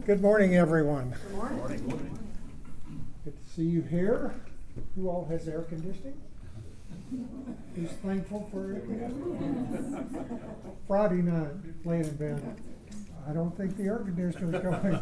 Good morning, everyone. Good morning. Good to see you here. Who all has air conditioning? Who's thankful for air conditioning? Friday night, laying in bed. I don't think the air conditioner's going.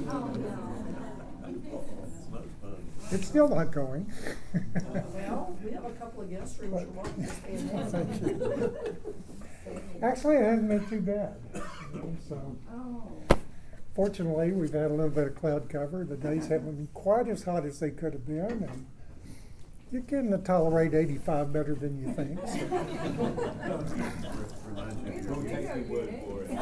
It's still not going. Well, we have a couple of guest rooms you're welcome to stay in. Thank you. Actually, it hasn't been too bad. So, fortunately, we've had a little bit of cloud cover. The days haven't been quite as hot as they could have been, and you can tolerate 85 better than you think. Don't take my word for it.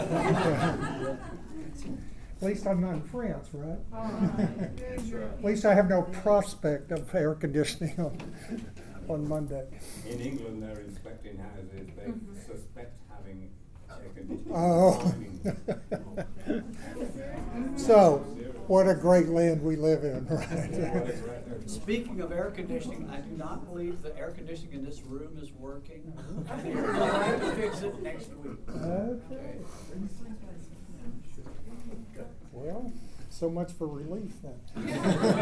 At least I'm not in France, right? At least I have no prospect of air conditioning on Monday. In England, they're inspecting houses. They suspect having air conditioning. Oh. So, what a great land we live in, right? Speaking of air conditioning, I do not believe the air conditioning in this room is working. We'll have to fix it next week. Okay. Well, so much for relief then.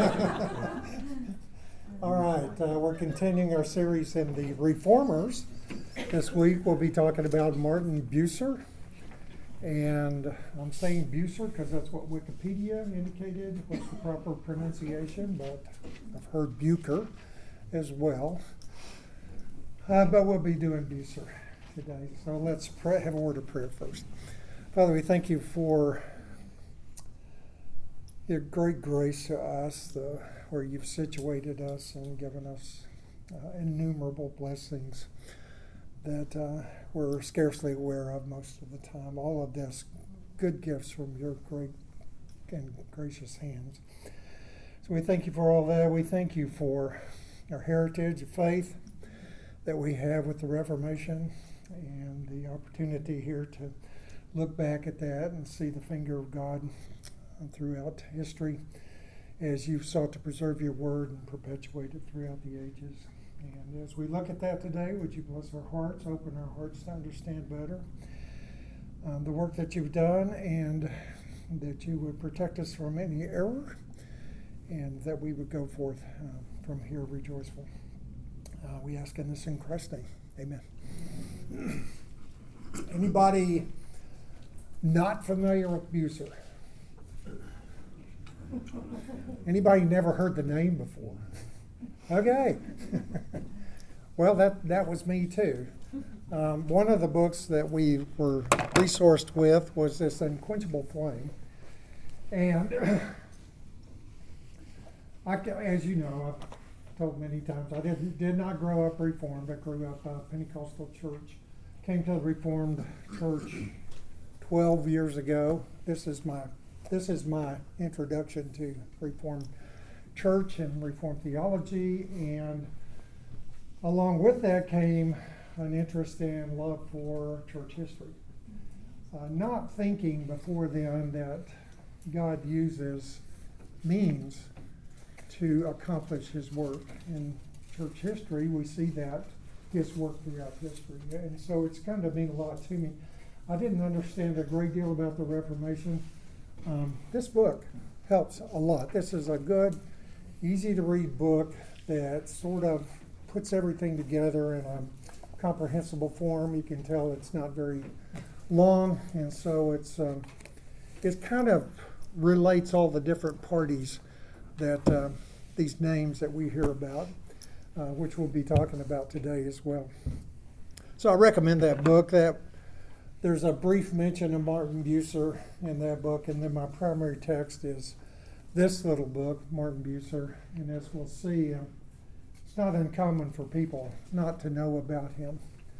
All right, we're continuing our series in the Reformers. This week we'll be talking about Martin Bucer. And I'm saying Bucer because that's what Wikipedia indicated was the proper pronunciation, but I've heard Bucher as well. But we'll be doing Bucer today. So let's have a word of prayer first. Father, we thank you for your great grace to us, where you've situated us and given us innumerable blessings that we're scarcely aware of most of the time. All of this good gifts from your great and gracious hands. So we thank you for all that. We thank you for our heritage of faith that we have with the Reformation and the opportunity here to look back at that and see the finger of God throughout history as you've sought to preserve your word and perpetuate it throughout the ages. And as we look at that today, would you bless our hearts, open our hearts to understand better the work that you've done, and that you would protect us from any error, and that we would go forth from here rejoiceful. We ask in this in Christ's name. Amen. Anybody not familiar with Bucer? Anybody never heard the name before? Okay. Well, that was me too. One of the books that we were resourced with was this Unquenchable Flame. And as you know, I've told many times, I did not grow up Reformed. I grew up Pentecostal church. Came to the Reformed church 12 years ago. This is my introduction to Reformed church and Reformed theology, and along with that came an interest and love for church history. Not thinking before then that God uses means to accomplish his work. In church history, we see that his work throughout history, and so it's come to mean a lot to me. I didn't understand a great deal about the Reformation. This book helps a lot. This is a good, easy to read book that sort of puts everything together in a comprehensible form. You can tell it's not very long, and so it kind of relates all the different parties that these names that we hear about, which we'll be talking about today as well. So I recommend that book. There's a brief mention of Martin Bucer in that book, and then my primary text is this little book, Martin Bucer, and as we'll see, it's not uncommon for people not to know about him.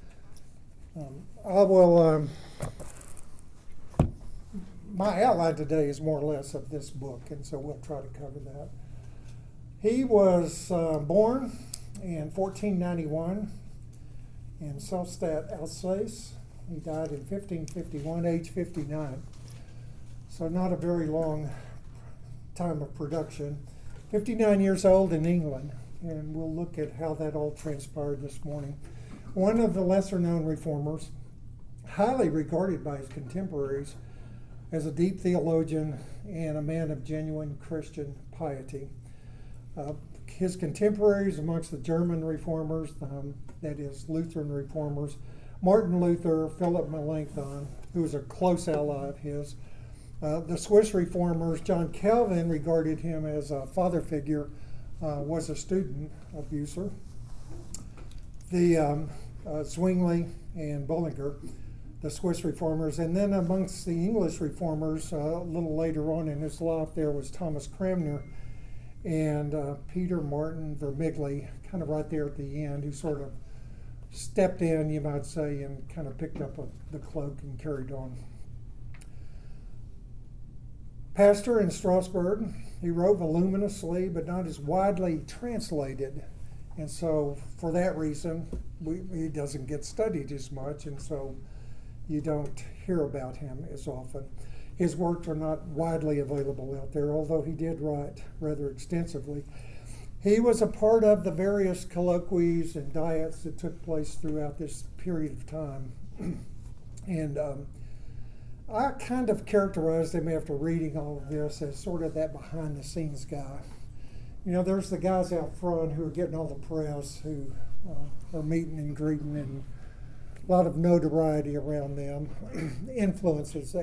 My outline today is more or less of this book, and so we'll try to cover that. He was born in 1491 in Selstadt, Alsace. He died in 1551, age 59. So not a very long time of production. 59 years old in England, and we'll look at how that all transpired this morning. One of the lesser known reformers, highly regarded by his contemporaries, as a deep theologian and a man of genuine Christian piety. His contemporaries amongst the German reformers, that is Lutheran reformers, Martin Luther, Philip Melanchthon, who was a close ally of his. The Swiss reformers, John Calvin regarded him as a father figure, was a student of Bucer. The Zwingli and Bullinger, the Swiss reformers, and then amongst the English reformers, a little later on in his life, there was Thomas Cranmer and Peter Martin Vermigli, kind of right there at the end, who sort of stepped in, you might say, and kind of picked up the cloak and carried on. Pastor in Strasbourg, he wrote voluminously, but not as widely translated. And so for that reason, he doesn't get studied as much, and so you don't hear about him as often. His works are not widely available out there, although he did write rather extensively. He was a part of the various colloquies and diets that took place throughout this period of time. And I kind of characterized him after reading all of this as sort of that behind-the-scenes guy. You know, there's the guys out front who are getting all the press, who are meeting and greeting, and a lot of notoriety around them. Influencers,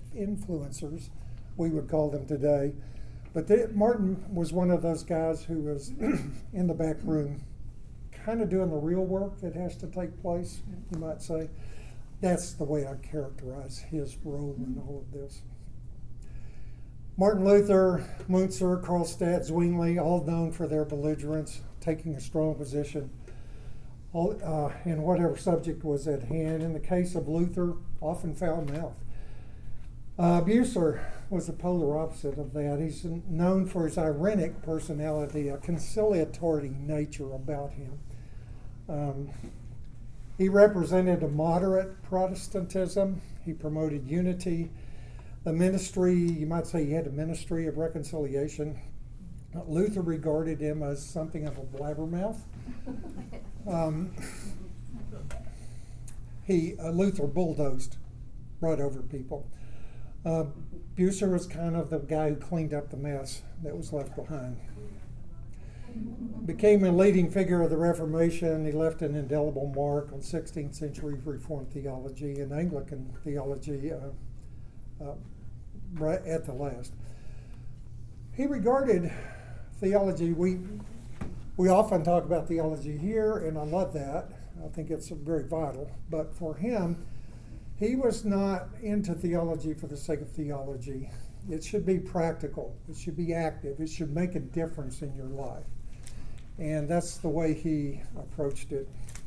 we would call them today. But Martin was one of those guys who was in the back room, kind of doing the real work that has to take place, you might say. That's the way I characterize his role in all of this. Martin Luther, Munzer, Karlstadt, Zwingli, all known for their belligerence, taking a strong position in whatever subject was at hand. In the case of Luther, often foul-mouthed. Bucer was the polar opposite of that. He's known for his ironic personality, a conciliatory nature about him. He represented a moderate Protestantism. He promoted unity. The ministry, you might say he had a ministry of reconciliation. Luther regarded him as something of a blabbermouth. Luther bulldozed right over people. Bucer was kind of the guy who cleaned up the mess that was left behind. Became a leading figure of the Reformation. He left an indelible mark on 16th century Reformed theology and Anglican theology right at the last. He regarded theology, we often talk about theology here, and I love that. I think it's very vital. But for him, he was not into theology for the sake of theology. It should be practical. It should be active. It should make a difference in your life. And that's the way he approached it.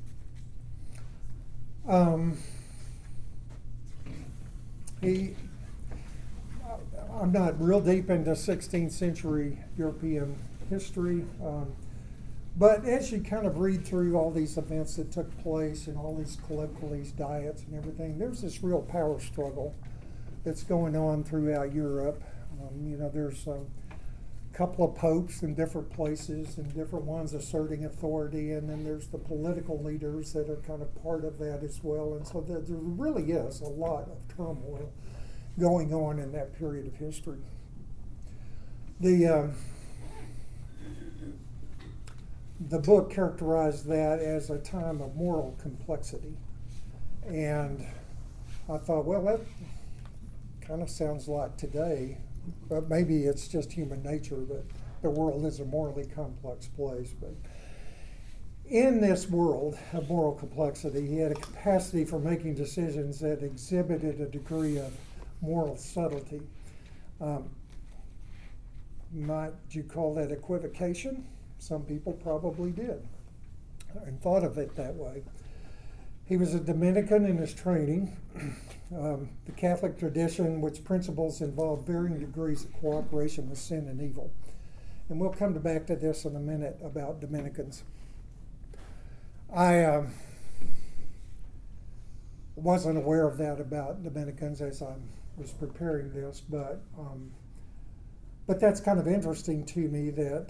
I'm not real deep into 16th century European history, but as you kind of read through all these events that took place and all these colloquies, diets and everything, there's this real power struggle that's going on throughout Europe. There's a couple of popes in different places and different ones asserting authority, and then there's the political leaders that are kind of part of that as well. And so there really is a lot of turmoil going on in that period of history. The book characterized that as a time of moral complexity. And I thought, well, that kind of sounds like today, but maybe it's just human nature that the world is a morally complex place. But in this world of moral complexity, he had a capacity for making decisions that exhibited a degree of moral subtlety. Might you call that equivocation? Some people probably did and thought of it that way. He was a Dominican in his training. The Catholic tradition, which principles involve varying degrees of cooperation with sin and evil. And we'll come back to this in a minute about Dominicans. I wasn't aware of that about Dominicans as I was preparing this, but that's kind of interesting to me that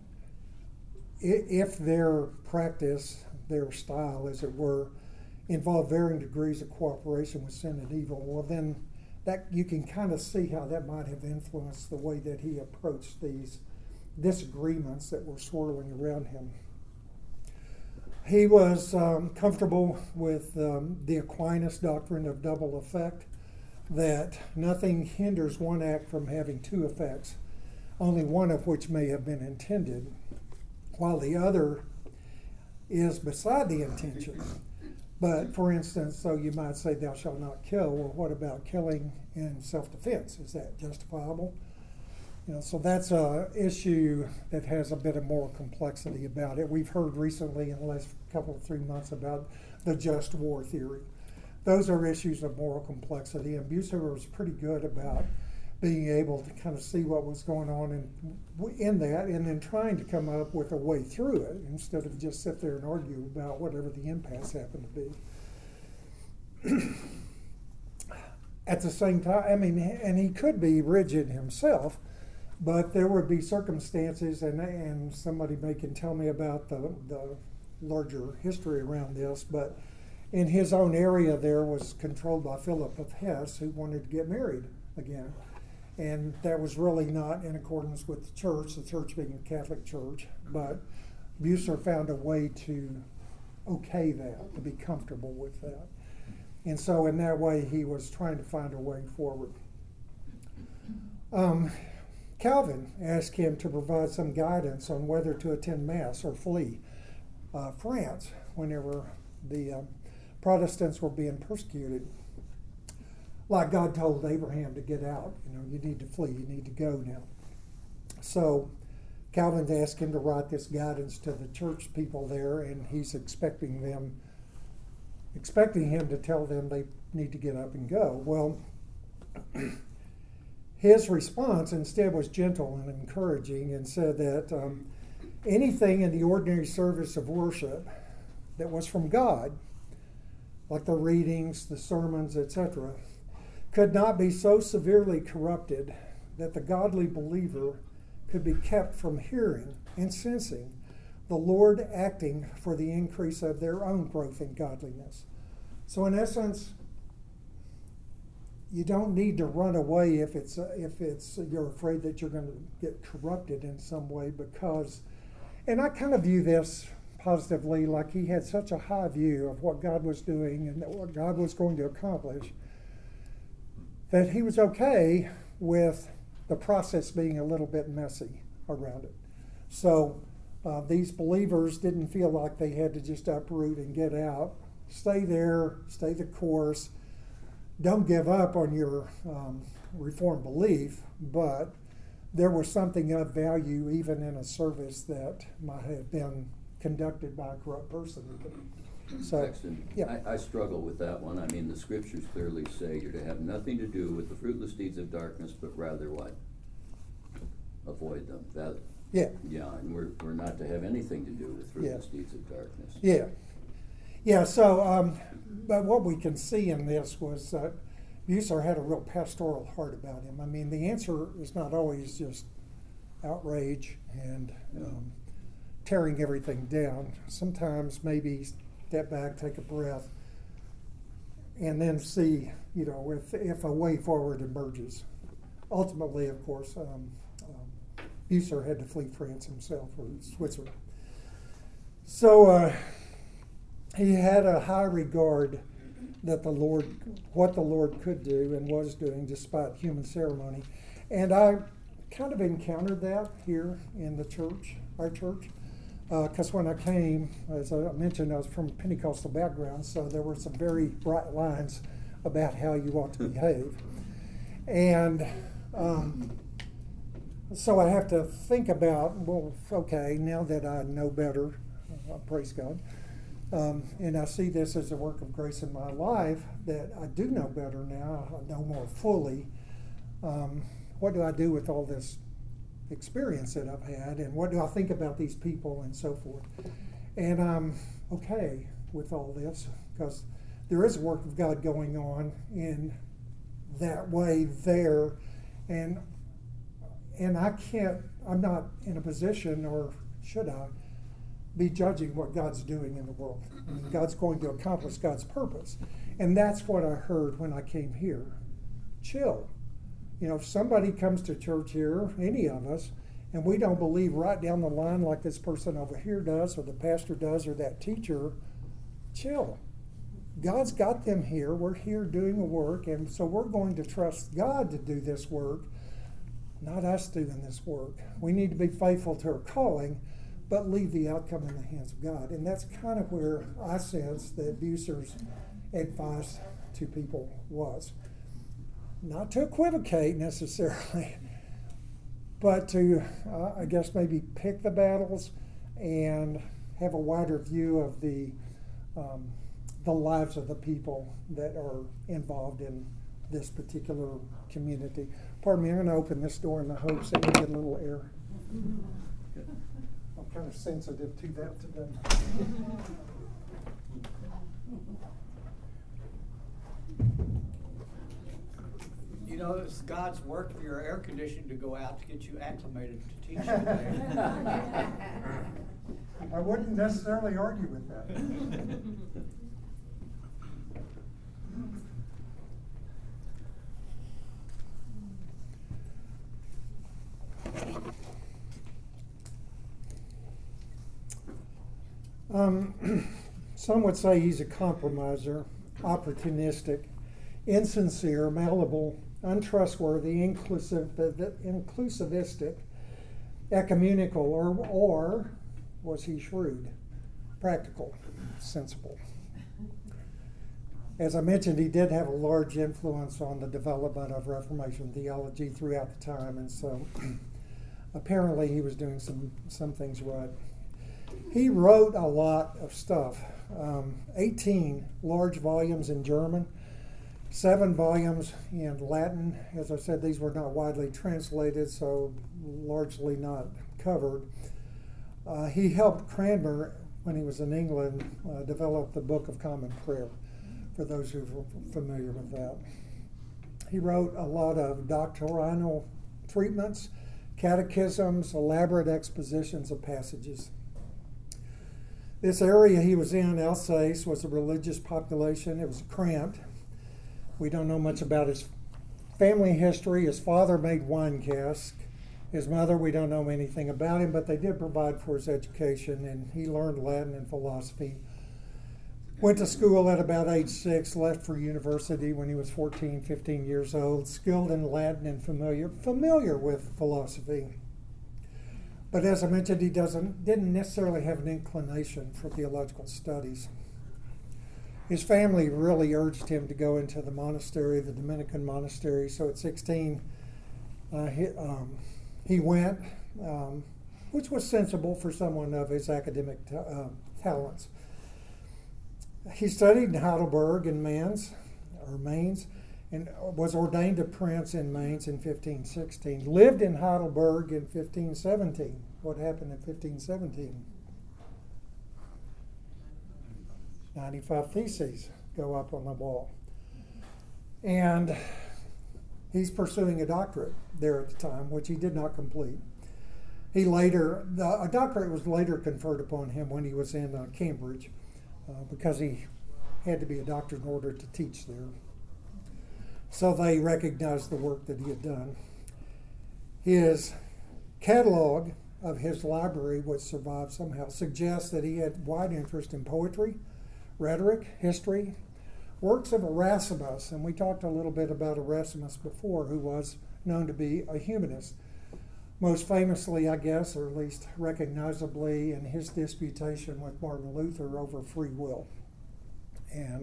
if their practice, their style, as it were, involved varying degrees of cooperation with sin and evil, well then that you can kind of see how that might have influenced the way that he approached these disagreements that were swirling around him. He was comfortable with the Aquinas doctrine of double effect, that nothing hinders one act from having two effects, only one of which may have been intended, while the other is beside the intention. But for instance, so you might say, thou shalt not kill. Well, what about killing in self-defense? Is that justifiable? So that's an issue that has a bit of more complexity about it. We've heard recently in the last couple of 3 months about the just war theory. Those are issues of moral complexity, and Bucer was pretty good about being able to kind of see what was going on in that, and then trying to come up with a way through it instead of just sit there and argue about whatever the impasse happened to be. At the same time, and he could be rigid himself, but there would be circumstances, and somebody can tell me about the larger history around this, but in his own area there was controlled by Philip of Hesse, who wanted to get married again. And that was really not in accordance with the church being a Catholic church, but Bucer found a way to okay that, to be comfortable with that. And so in that way, he was trying to find a way forward. Calvin asked him to provide some guidance on whether to attend Mass or flee France whenever the Protestants were being persecuted. Like God told Abraham to get out, you need to flee, you need to go now. So Calvin asked him to write this guidance to the church people there, and he's expecting him to tell them they need to get up and go. Well, his response instead was gentle and encouraging, and said that anything in the ordinary service of worship that was from God, like the readings, the sermons, etc., could not be so severely corrupted that the godly believer could be kept from hearing and sensing the Lord acting for the increase of their own growth in godliness. So in essence, you don't need to run away if you're afraid that you're going to get corrupted in some way, because, and I kind of view this positively, like he had such a high view of what God was doing and what God was going to accomplish, that he was okay with the process being a little bit messy around it. So these believers didn't feel like they had to just uproot and get out. Stay there, stay the course. Don't give up on your Reformed belief, but there was something of value even in a service that might have been conducted by a corrupt person. So, Sexton, yeah. I struggle with that one. The scriptures clearly say you're to have nothing to do with the fruitless deeds of darkness, but rather what? Avoid them. Yeah. Yeah, and we're not to have anything to do with fruitless deeds of darkness. Yeah. Yeah, so, but what we can see in this was that Bucer had a real pastoral heart about him. The answer is not always just outrage and tearing everything down. Sometimes maybe step back, take a breath, and then see, if a way forward emerges. Ultimately, of course, Bucer had to flee France himself, or Switzerland. So he had a high regard that what the Lord could do and was doing despite human ceremony. And I kind of encountered that here in the church, our church. Because when I came, as I mentioned, I was from a Pentecostal background, so there were some very bright lines about how you ought to behave. And so I have to think about, well, okay, now that I know better, praise God, and I see this as a work of grace in my life, that I do know better now, I know more fully, what do I do with all this experience that I've had, and what do I think about these people and so forth. And I'm okay with all this, because there is a work of God going on in that way there, and I'm not in a position, or should I, be judging what God's doing in the world. God's going to accomplish God's purpose. And that's what I heard when I came here. chill. You know, if somebody comes to church here, any of us, and we don't believe right down the line like this person over here does, or the pastor does, or that teacher, chill. God's got them here. We're here doing the work, and so we're going to trust God to do this work, not us doing this work. We need to be faithful to our calling, but leave the outcome in the hands of God. And that's kind of where I sense that Bucer's advice to people was. Not to equivocate necessarily, but to, I guess, maybe pick the battles and have a wider view of the lives of the people that are involved in this particular community. Pardon me, I'm going to open this door in the hopes that we get a little air. I'm kind of sensitive to that today. You know, it's God's work for your air conditioning to go out to get you acclimated to teach today. I wouldn't necessarily argue with that. Some would say he's a compromiser, opportunistic, insincere, malleable, untrustworthy, inclusivistic, ecumenical, or was he shrewd, practical, sensible? As I mentioned, he did have a large influence on the development of Reformation theology throughout the time, and so apparently he was doing some things right. He wrote a lot of stuff, 18 large volumes in German, 7 volumes in Latin. As I said, these were not widely translated, so largely not covered. He helped Cranmer, when he was in England, develop the Book of Common Prayer, for those who are familiar with that. He wrote a lot of doctrinal treatments, catechisms, elaborate expositions of passages. This area he was in, Alsace, was a religious population. It was cramped. We don't know much about his family history. His father made wine casks. His mother, we don't know anything about him, but they did provide for his education, and he learned Latin and philosophy. Went to school at about age 6, left for university when he was 14, 15 years old, skilled in Latin and familiar with philosophy. But as I mentioned, he didn't necessarily have an inclination for theological studies. His family really urged him to go into the monastery, the Dominican monastery. So at 16, he went, which was sensible for someone of his academic talents. He studied in Heidelberg and Mainz, and was ordained a prince in Mainz in 1516. Lived in Heidelberg in 1517. What happened in 1517? 95 Theses go up on the wall. And he's pursuing a doctorate there at the time, which he did not complete. A doctorate was later conferred upon him when he was in Cambridge, because he had to be a doctor in order to teach there. So they recognized the work that he had done. His catalog of his library, which survived somehow, suggests that he had wide interest in poetry, rhetoric, history, works of Erasmus, and we talked a little bit about Erasmus before, who was known to be a humanist. Most famously, I guess, or at least recognizably, in his disputation with Martin Luther over free will. And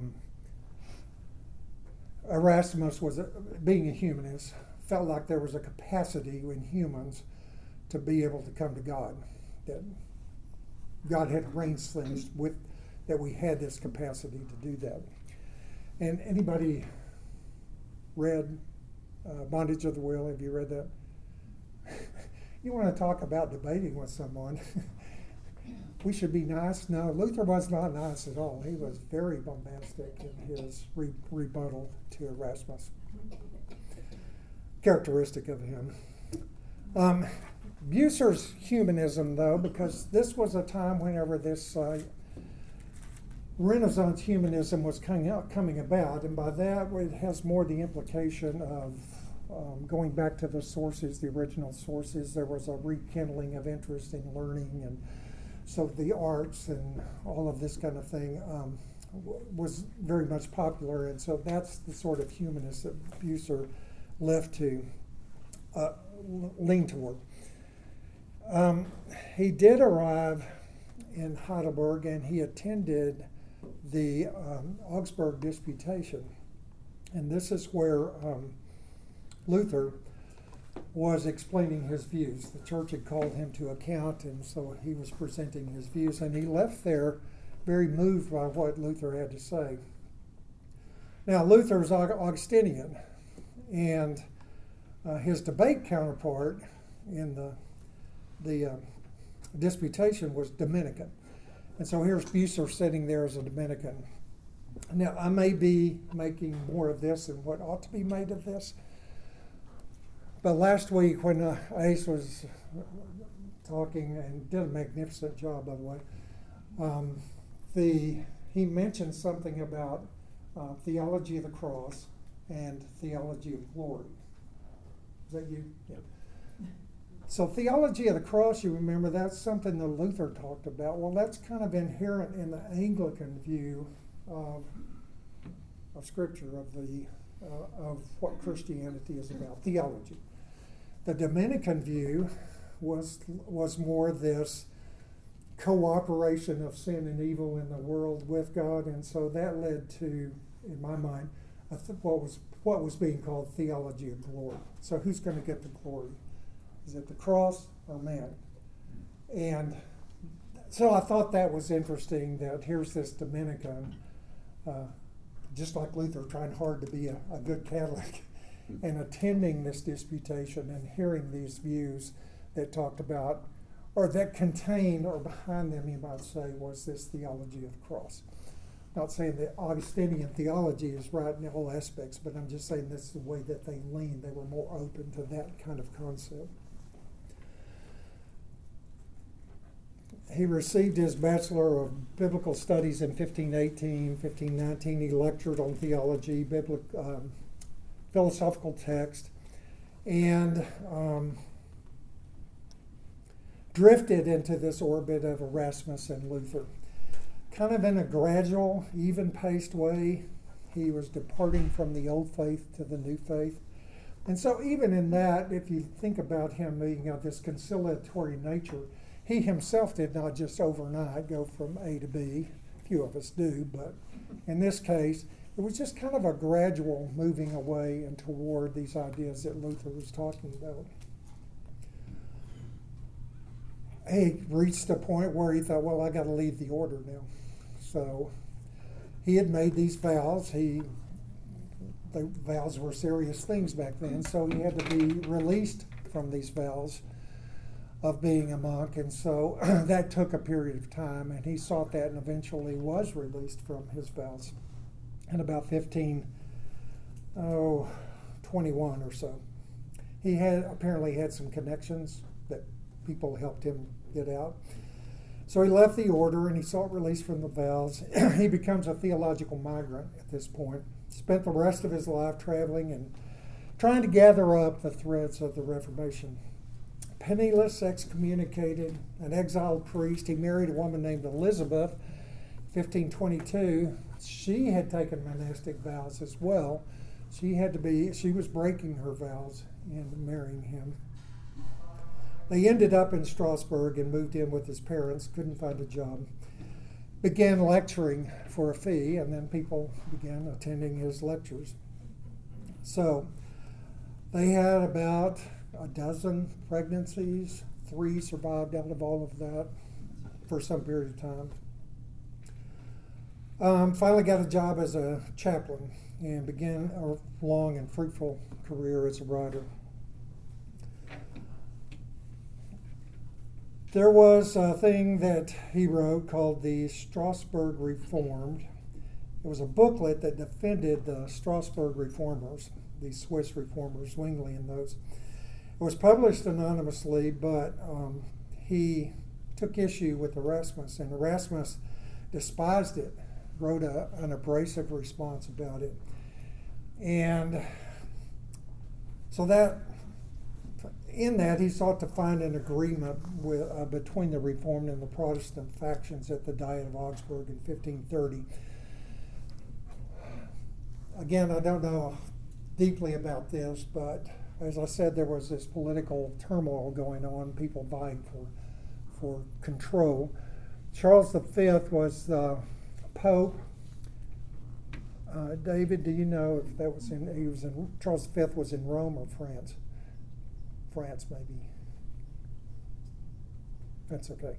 Erasmus being a humanist, felt like there was a capacity in humans to be able to come to God, that God had arranged things that we had this capacity to do that. And anybody read Bondage of the Will? Have you read that? You want to talk about debating with someone? We should be nice. No, Luther was not nice at all. He was very bombastic in his rebuttal to Erasmus. Characteristic of him. Bucer's humanism, though, because this was a time whenever this Renaissance humanism was coming about, and by that it has more the implication of going back to the sources, the original sources. There was a rekindling of interest in learning, and so the arts and all of this kind of thing was very much popular, and so that's the sort of humanist that Bucer left to lean toward. He did arrive in Heidelberg, and he attended the Augsburg Disputation, and this is where Luther was explaining his views. The church had called him to account, and so he was presenting his views, and he left there very moved by what Luther had to say. Now, Luther is Augustinian, and his debate counterpart in the disputation was Dominican. And so here's Bucer sitting there as a Dominican. Now, I may be making more of this than what ought to be made of this, but last week when Ace was talking, and did a magnificent job, by the way, he mentioned something about theology of the cross and theology of glory. Is that you? Yeah. So theology of the cross, you remember, that's something that Luther talked about. Well, that's kind of inherent in the Anglican view of Scripture, of what Christianity is about, theology. The Dominican view was more this cooperation of sin and evil in the world with God, and so that led to, in my mind, what was being called theology of glory. So who's going to get the glory? Is it the cross or man? And so I thought that was interesting, that here's this Dominican, just like Luther, trying hard to be a good Catholic, and attending this disputation and hearing these views that talked about, or that contained, or behind them, you might say, was this theology of the cross. Not saying that Augustinian theology is right in all aspects, but I'm just saying this is the way that they leaned. They were more open to that kind of concept. He received his Bachelor of Biblical Studies in 1518, 1519. He lectured on theology, philosophical text, and drifted into this orbit of Erasmus and Luther. Kind of in a gradual, even-paced way, he was departing from the old faith to the new faith. And so even in that, if you think about him being of this conciliatory nature, he himself did not just overnight go from A to B. Few of us do, but in this case, it was just kind of a gradual moving away and toward these ideas that Luther was talking about. He reached a point where he thought, well, I got to leave the order now. So he had made these vows. The vows were serious things back then, so he had to be released from these vows of being a monk, and so that took a period of time, and he sought that and eventually was released from his vows in about 1521 or so. He apparently had some connections that people helped him get out. So he left the order and he sought release from the vows. He becomes a theological migrant at this point. Spent the rest of his life traveling and trying to gather up the threads of the Reformation. Penniless, excommunicated, an exiled priest. He married a woman named Elizabeth, 1522. She had taken monastic vows as well. She was breaking her vows in marrying him. They ended up in Strasbourg and moved in with his parents, couldn't find a job. Began lecturing for a fee, and then people began attending his lectures. So they had about a dozen pregnancies. 3 survived out of all of that for some period of time. Finally got a job as a chaplain and began a long and fruitful career as a writer. There was a thing that he wrote called the Strasbourg Reformed. It was a booklet that defended the Strasbourg reformers, the Swiss reformers, Zwingli and those. It was published anonymously, but he took issue with Erasmus, and Erasmus despised it wrote an abrasive response about it. And so in that, he sought to find an agreement between the Reformed and the Protestant factions at the Diet of Augsburg in 1530. Again, I don't know deeply about this, but as I said, there was this political turmoil going on, people vying for control. Charles V was the Pope. David, do you know if that was Charles V was in Rome or France? France, maybe. That's okay.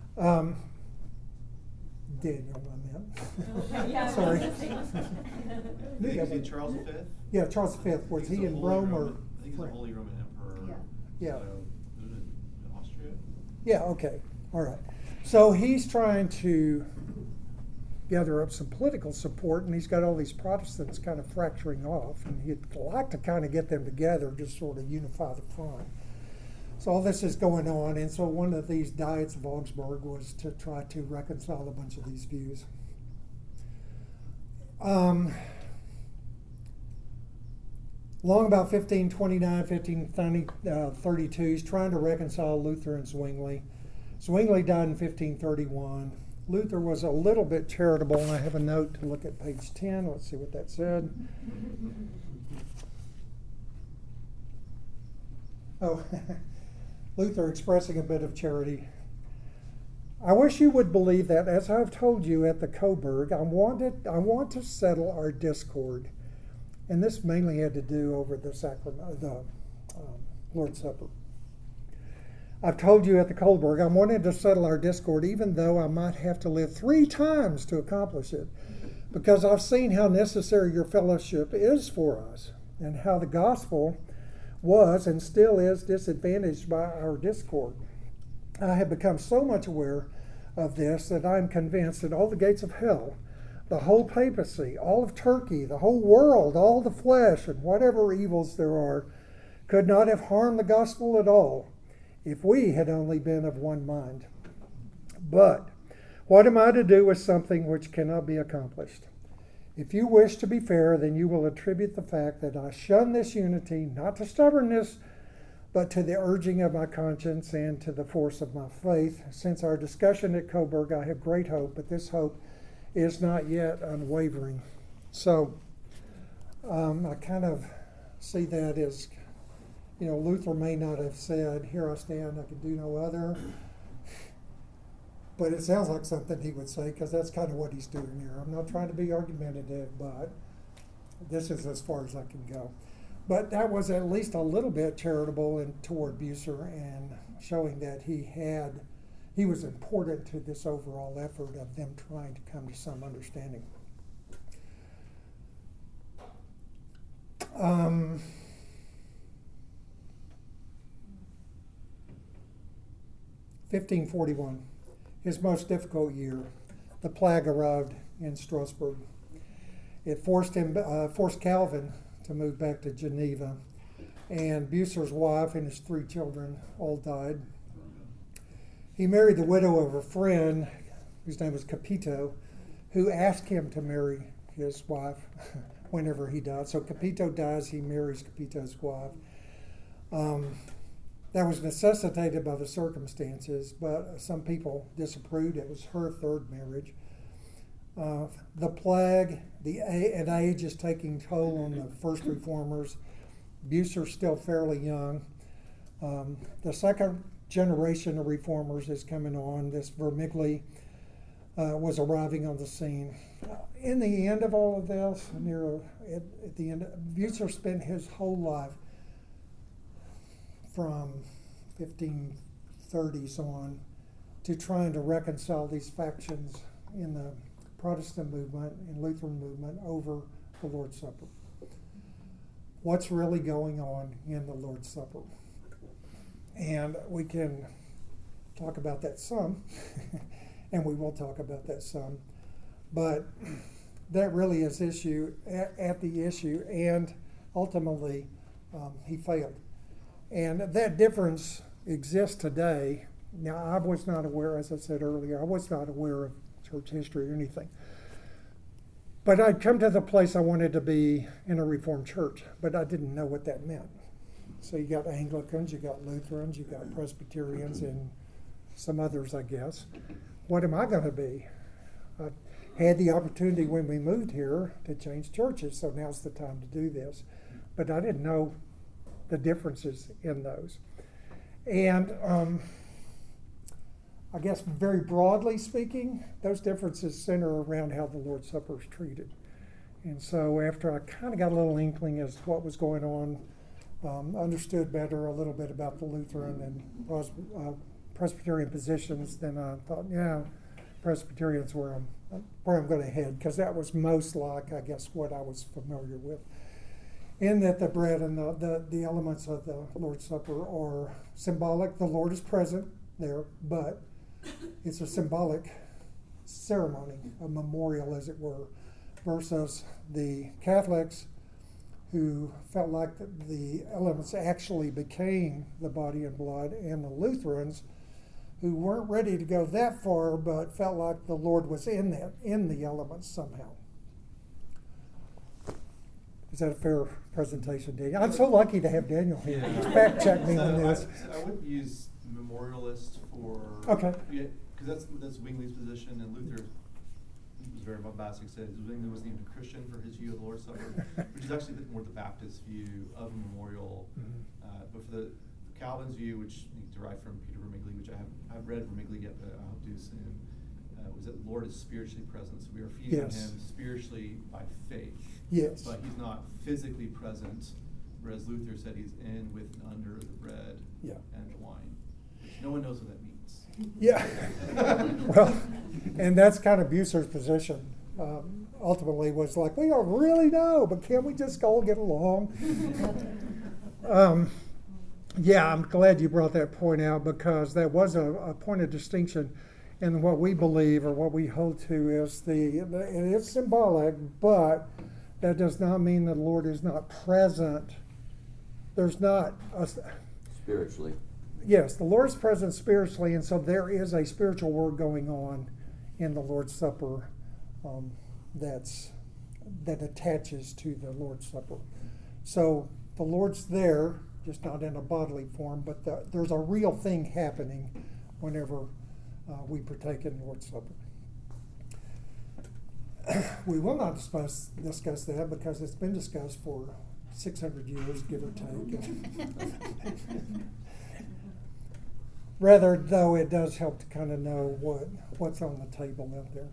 Daniel, I meant. Yeah. Sorry. Is he Charles V? Yeah, Charles V. Was he in Rome or? I think he's the Holy Roman Emperor. Yeah. So, was it in Austria? Yeah, okay. All right. So he's trying to gather up some political support, and he's got all these Protestants kind of fracturing off, and he'd like to kind of get them together, just sort of unify the front. So all this is going on, and so one of these Diets of Augsburg was to try to reconcile a bunch of these views. Long about 1529, 1532, he's trying to reconcile Luther and Zwingli. Zwingli died in 1531. Luther was a little bit charitable, and I have a note to look at page 10. Let's see what that said. Oh, Luther expressing a bit of charity. I wish you would believe that, as I've told you at the Coburg, I want to settle our discord. And this mainly had to do over the sacrament, the Lord's Supper. I've told you at the Coburg, I wanted to settle our discord, even though I might have to live 3 times to accomplish it, because I've seen how necessary your fellowship is for us, and how the gospel was and still is disadvantaged by our discord. I have become so much aware of this that I am convinced that all the gates of hell, the whole papacy, all of Turkey, the whole world, all the flesh, and whatever evils there are, could not have harmed the gospel at all if we had only been of one mind. But what am I to do with something which cannot be accomplished? If you wish to be fair, then you will attribute the fact that I shun this unity not to stubbornness, but to the urging of my conscience and to the force of my faith. Since our discussion at Coburg, I have great hope, but this hope is not yet unwavering. So I kind of see that as, Luther may not have said, here I stand, I can do no other. But it sounds like something he would say, because that's kind of what he's doing here. I'm not trying to be argumentative, but this is as far as I can go. But that was at least a little bit charitable toward Bucer, and showing that he was important to this overall effort of them trying to come to some understanding. 1541, his most difficult year. The plague arrived in Strasbourg. It forced Calvin to move back to Geneva, and Bucer's wife and his 3 children all died. He married the widow of a friend, whose name was Capito, who asked him to marry his wife whenever he died. So Capito dies, he marries Capito's wife. That was necessitated by the circumstances, but some people disapproved. It was her 3rd marriage. The plague, and age is taking toll on the first reformers. Bucer's still fairly young. The second generation of reformers is coming on. This Vermigli was arriving on the scene. In the end of all of this, at the end, Bucer spent his whole life from 1530s on to trying to reconcile these factions in the Protestant movement and Lutheran movement over the Lord's Supper. What's really going on in the Lord's Supper? And we can talk about that some, and we will talk about that some, but that really is at the issue, and ultimately he failed. And that difference exists today. Now, I was not aware, as I said earlier, I was not aware of church history or anything. But I'd come to the place I wanted to be in a Reformed church, but I didn't know what that meant. So you got Anglicans, you got Lutherans, you got Presbyterians, and some others, I guess. What am I going to be? I had the opportunity when we moved here to change churches, so now's the time to do this. But I didn't know the differences in those. And I guess very broadly speaking, those differences center around how the Lord's Supper is treated. And so after I kind of got a little inkling as to what was going on, understood better a little bit about the Lutheran and Presbyterian positions, then I thought, yeah, Presbyterian's where I'm going to head, because that was most like, I guess, what I was familiar with. In that the bread and the elements of the Lord's Supper are symbolic. The Lord is present there, but it's a symbolic ceremony, a memorial, as it were, versus the Catholics who felt like the elements actually became the body and blood, and the Lutherans who weren't ready to go that far but felt like the Lord was in the elements somehow. Is that a fair presentation, Daniel? I'm so lucky to have Daniel here. Yeah. He's fact check me on So this. I would use memorialist for, Okay. yeah, because that's Zwingli's position, and Luther was very bombastic, said Zwingli wasn't even a Christian for his view of the Lord's Supper, which is actually more the Baptist view of memorial. But for the Calvin's view, which derived from Peter Vermigli, which I haven't read Vermigli yet, but I hope to soon, was that the Lord is spiritually present. So we are feeding Yes. him spiritually by faith. Yes. But he's not physically present, whereas Luther said he's in with and under the bread Yeah. and the wine. Which no one knows what that means. Yeah. Well, and that's kind of Bucer's position. Ultimately was like, we don't really know, but can we just all get along? Yeah, I'm glad you brought that point out, because that was a point of distinction in what we believe or what we hold to is it is symbolic, but that does not mean the Lord is not present. There's not Spiritually. yes, the Lord is present spiritually, and so there is a spiritual work going on in the Lord's Supper that attaches to the Lord's Supper. So the Lord's there, just not in a bodily form, but there's a real thing happening whenever we partake in the Lord's Supper. We will not discuss that because it's been discussed for 600 years, give or take. Rather, though, it does help to kind of know what's on the table out there.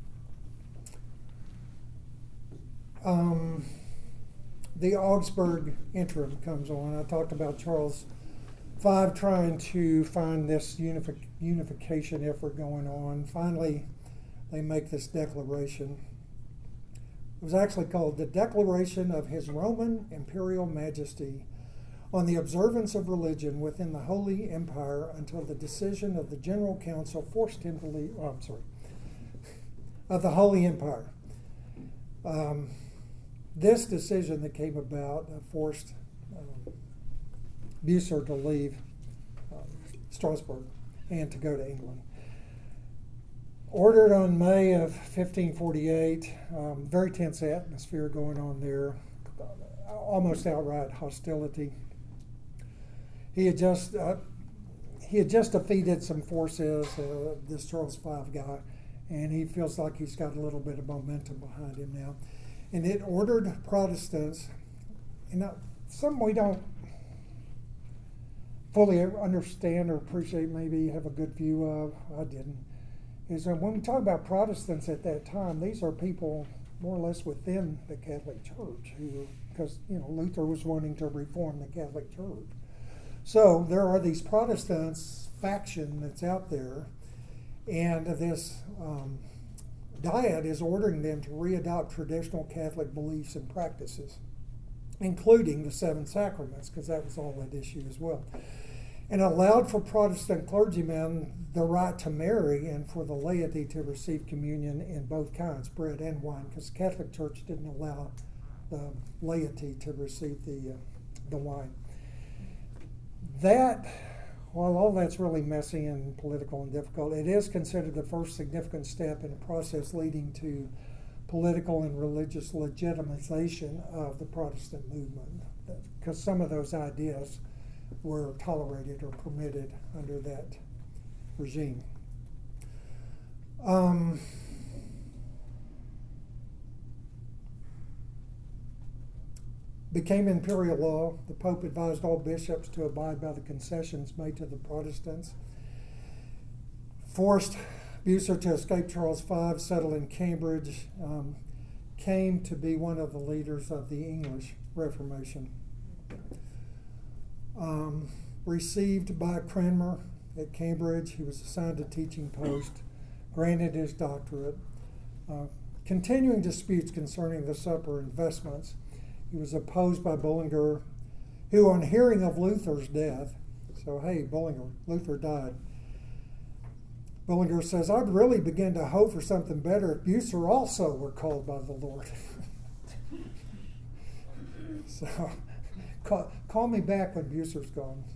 The Augsburg interim comes on. I talked about Charles V trying to find this unification effort going on. Finally, they make this declaration. It was actually called the Declaration of His Roman Imperial Majesty on the observance of religion within the Holy Empire until the decision of the General Council forced him to leave. Of the Holy Empire. This decision that came about forced Bucer to leave Strasbourg and to go to England. Ordered on May of 1548, very tense atmosphere going on there, almost outright hostility. He had just defeated some forces, this Charles V guy, and he feels like he's got a little bit of momentum behind him now. And it ordered Protestants, and some we don't fully understand or appreciate, maybe have a good view of, I didn't, is that when we talk about Protestants at that time, these are people more or less within the Catholic Church, because Luther was wanting to reform the Catholic Church. So there are these Protestants faction that's out there, and this Diet is ordering them to readopt traditional Catholic beliefs and practices, including the seven sacraments, because that was all at issue as well, and allowed for Protestant clergymen the right to marry and for the laity to receive communion in both kinds, bread and wine, because the Catholic Church didn't allow the laity to receive the wine. That, while all that's really messy and political and difficult, it is considered the first significant step in a process leading to political and religious legitimization of the Protestant movement, because some of those ideas were tolerated or permitted under that regime. Became imperial law. The Pope advised all bishops to abide by the concessions made to the Protestants. Forced Bucer to escape Charles V, settle in Cambridge, came to be one of the leaders of the English Reformation. Received by Cranmer at Cambridge, he was assigned a teaching post, granted his doctorate. Continuing disputes concerning the supper and vestments, he was opposed by Bullinger, who, on hearing of Luther's death, so hey, Bullinger, Luther died. Bullinger says, I'd really begin to hope for something better if Bucer also were called by the Lord. So, call me back when Bucer's gone.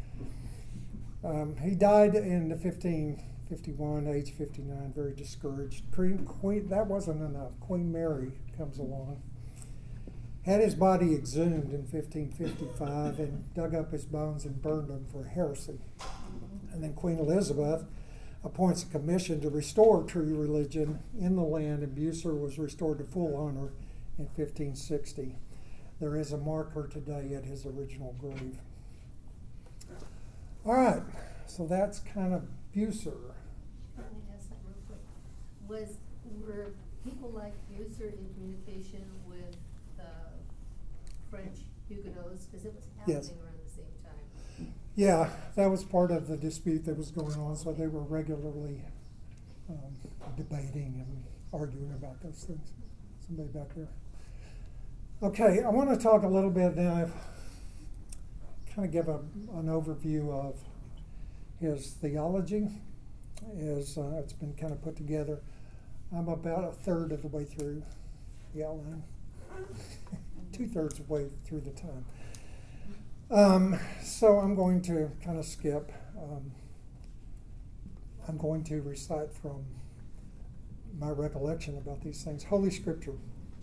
He died in 1551, age 59, very discouraged. Queen, that wasn't enough. Queen Mary comes along. Had his body exhumed in 1555 and dug up his bones and burned them for heresy. And then Queen Elizabeth appoints a commission to restore true religion in the land, and Bucer was restored to full honor in 1560. There is a marker today at his original grave. All right, so that's kind of Bucer. Let me ask that real quick. Were people like Bucer in communication with the French Huguenots? Because it was happening Yes. around the same time. Yeah, that was part of the dispute that was going on, so they were regularly debating and arguing about those things. Somebody back there. Okay, I want to talk a little bit now, kind of give an overview of his theology. It's been kind of put together. I'm about a third of the way through the outline, 2/3 of the way through the time. So I'm going to kind of skip. I'm going to recite from my recollection about these things. Holy Scripture.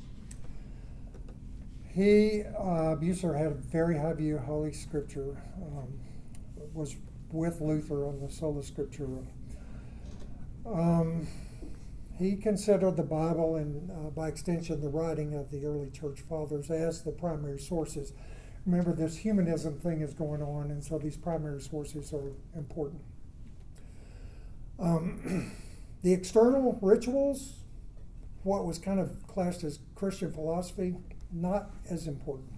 Bucer had a very high view of Holy Scripture, was with Luther on the Sola Scriptura. He considered the Bible and, by extension, the writing of the early church fathers as the primary sources. Remember, this humanism thing is going on, and so these primary sources are important. The external rituals, what was kind of classed as Christian philosophy, not as important.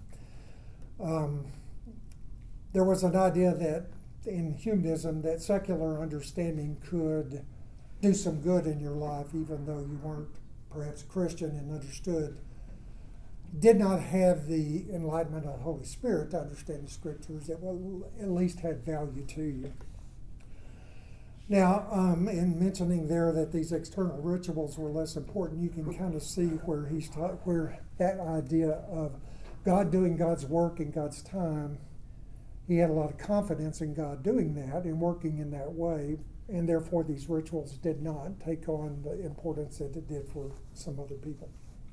There was an idea that in humanism that secular understanding could do some good in your life, even though you weren't perhaps Christian and did not have the enlightenment of the Holy Spirit to understand the Scriptures that at least had value to you. Now, in mentioning there that these external rituals were less important, you can kind of see where where that idea of God doing God's work in God's time, he had a lot of confidence in God doing that and working in that way, and therefore these rituals did not take on the importance that it did for some other people.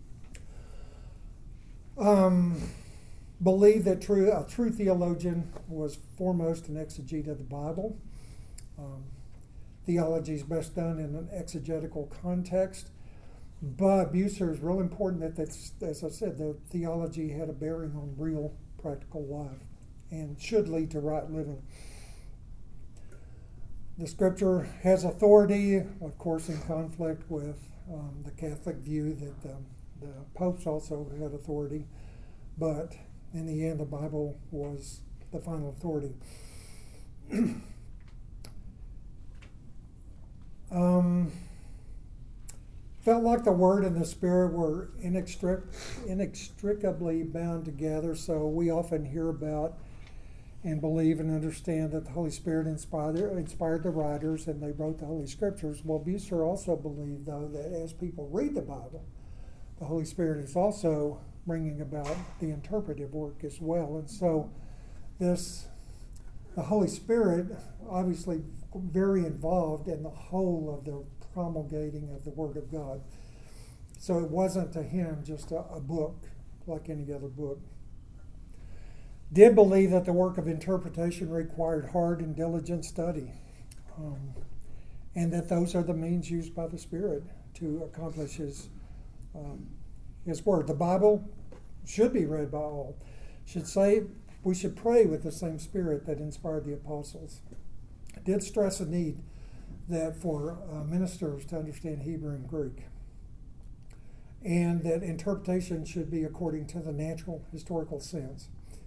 Believed that a true theologian was foremost an exegete of the Bible. Theology is best done in an exegetical context, but Bucer is real important that, as I said, the theology had a bearing on real practical life and should lead to right living. The Scripture has authority, of course, in conflict with the Catholic view that the popes also had authority, but in the end, the Bible was the final authority. Felt like the Word and the Spirit were inextricably bound together, so we often hear about and believe and understand that the Holy Spirit inspired the writers and they wrote the Holy Scriptures. Well, Bucer also believed, though, that as people read the Bible, the Holy Spirit is also bringing about the interpretive work as well. And so the Holy Spirit, obviously very involved in the whole of the promulgating of the Word of God. So it wasn't to him just a book like any other book. Did believe that the work of interpretation required hard and diligent study, and that those are the means used by the Spirit to accomplish His word. The Bible should be read by all. Should say we should pray with the same Spirit that inspired the apostles. Did stress a need that for ministers to understand Hebrew and Greek, and that interpretation should be according to the natural historical sense.